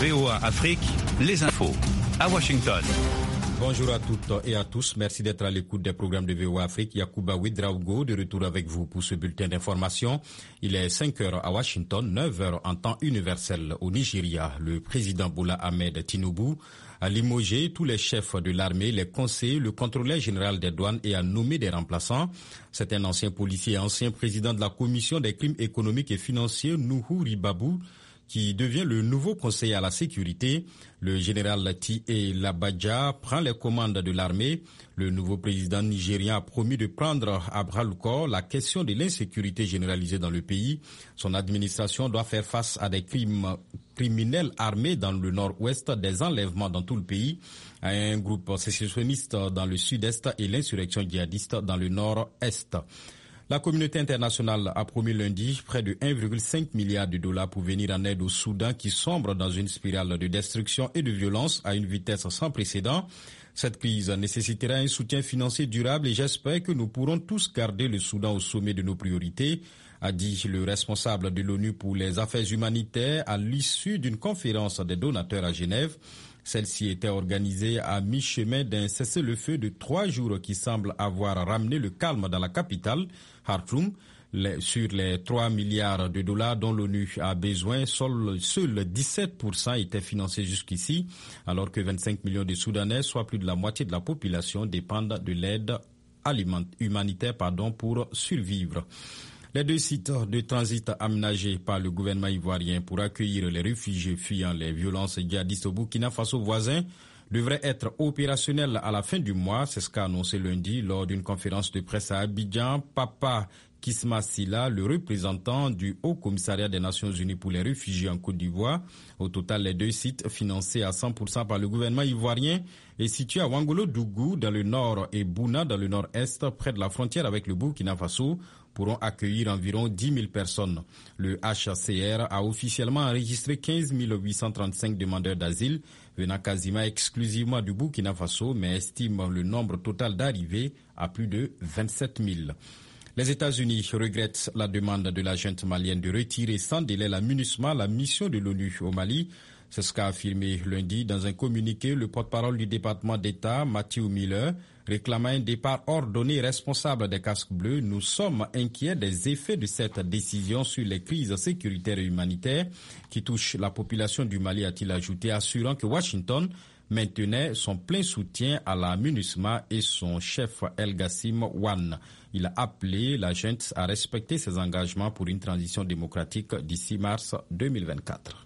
VOA Afrique, les infos à Washington. Bonjour à toutes et à tous. Merci d'être à l'écoute des programmes de VOA Afrique. Yacouba Ouedraogo de retour avec vous pour ce bulletin d'information. Il est 5 heures à Washington, 9 heures en temps universel au Nigeria. Le président Bola Ahmed Tinubu a limogé tous les chefs de l'armée, les conseillers, le contrôleur général des douanes et a nommé des remplaçants. C'est un ancien policier et ancien président de la commission des crimes économiques et financiers, Nuhu Ribabou, qui devient le nouveau conseiller à la sécurité. Le général T.A. Labadja prend les commandes de l'armée. Le nouveau président nigérien a promis de prendre à bras-le-corps la question de l'insécurité généralisée dans le pays. Son administration doit faire face à des criminels armés dans le nord-ouest, des enlèvements dans tout le pays, à un groupe sécessionniste dans le sud-est et l'insurrection djihadiste dans le nord-est. La communauté internationale a promis lundi près de 1,5 milliard de dollars pour venir en aide au Soudan qui sombre dans une spirale de destruction et de violence à une vitesse sans précédent. Cette crise nécessitera un soutien financier durable et j'espère que nous pourrons tous garder le Soudan au sommet de nos priorités, a dit le responsable de l'ONU pour les affaires humanitaires à l'issue d'une conférence des donateurs à Genève. Celle-ci était organisée à mi-chemin d'un cessez-le-feu de 3 jours qui semble avoir ramené le calme dans la capitale, Khartoum. Sur les 3 milliards de dollars dont l'ONU a besoin, seuls 17% étaient financés jusqu'ici, alors que 25 millions de Soudanais, soit plus de la moitié de la population, dépendent de l'aide humanitaire pour survivre. Les 2 sites de transit aménagés par le gouvernement ivoirien pour accueillir les réfugiés fuyant les violences djihadistes au Burkina Faso voisin devraient être opérationnels à la fin du mois. C'est ce qu'a annoncé lundi lors d'une conférence de presse à Abidjan. Papa Kisma Silla, le représentant du Haut Commissariat des Nations Unies pour les réfugiés en Côte d'Ivoire. Au total, les 2 sites financés à 100% par le gouvernement ivoirien et situés à Wangolo-Dougou dans le nord et Bouna dans le nord-est, près de la frontière avec le Burkina Faso, pourront accueillir environ 10 000 personnes. Le HCR a officiellement enregistré 15 835 demandeurs d'asile venant quasiment exclusivement du Burkina Faso, mais estime le nombre total d'arrivées à plus de 27 000. Les États-Unis regrettent la demande de la junte malienne de retirer sans délai la MINUSMA, la mission de l'ONU au Mali. C'est ce qu'a affirmé lundi dans un communiqué le porte-parole du département d'État, Matthew Miller, réclamant un départ ordonné et responsable des casques bleus. Nous sommes inquiets des effets de cette décision sur les crises sécuritaires et humanitaires qui touchent la population du Mali, a-t-il ajouté, assurant que Washington maintenait son plein soutien à la MINUSMA et son chef El Gassim Wan. Il a appelé la junte à respecter ses engagements pour une transition démocratique d'ici mars 2024.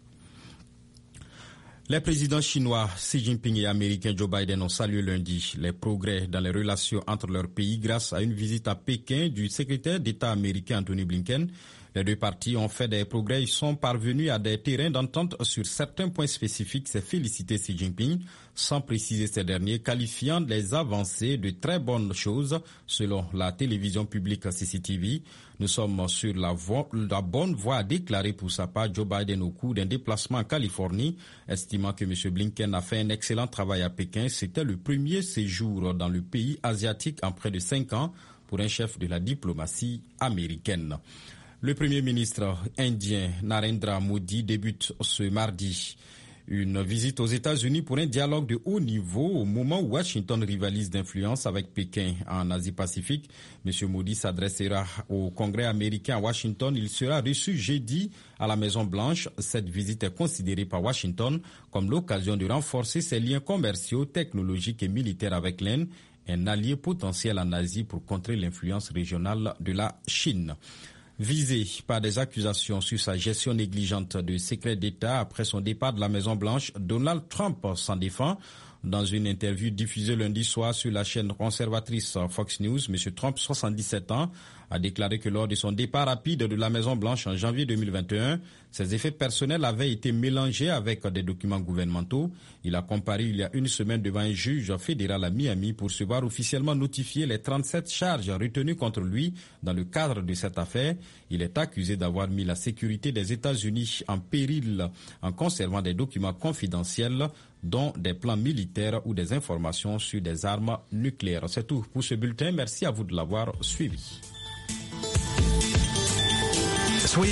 Les présidents chinois Xi Jinping et américain Joe Biden ont salué lundi les progrès dans les relations entre leurs pays grâce à une visite à Pékin du secrétaire d'État américain Anthony Blinken. Les 2 parties ont fait des progrès, ils sont parvenus à des terrains d'entente sur certains points spécifiques, s'est félicité Xi Jinping, sans préciser ces derniers, qualifiant les avancées de très bonnes choses selon la télévision publique CCTV. Nous sommes sur la bonne voie, a déclaré pour sa part Joe Biden au cours d'un déplacement en Californie, estimant que M. Blinken a fait un excellent travail à Pékin. C'était le premier séjour dans le pays asiatique en près de 5 ans pour un chef de la diplomatie américaine. Le Premier ministre indien Narendra Modi débute ce mardi une visite aux États-Unis pour un dialogue de haut niveau au moment où Washington rivalise d'influence avec Pékin en Asie-Pacifique. M. Modi s'adressera au Congrès américain à Washington. Il sera reçu jeudi à la Maison-Blanche. Cette visite est considérée par Washington comme l'occasion de renforcer ses liens commerciaux, technologiques et militaires avec l'Inde, un allié potentiel en Asie pour contrer l'influence régionale de la Chine. Visé par des accusations sur sa gestion négligente de secrets d'État après son départ de la Maison-Blanche, Donald Trump s'en défend. Dans une interview diffusée lundi soir sur la chaîne conservatrice Fox News, M. Trump, 77 ans, a déclaré que lors de son départ rapide de la Maison-Blanche en janvier 2021, ses effets personnels avaient été mélangés avec des documents gouvernementaux. Il a comparé il y a une semaine devant un juge fédéral à Miami pour se voir officiellement notifier les 37 charges retenues contre lui dans le cadre de cette affaire. Il est accusé d'avoir mis la sécurité des États-Unis en péril en conservant des documents confidentiels, dont des plans militaires ou des informations sur des armes nucléaires. C'est tout pour ce bulletin. Merci à vous de l'avoir suivi.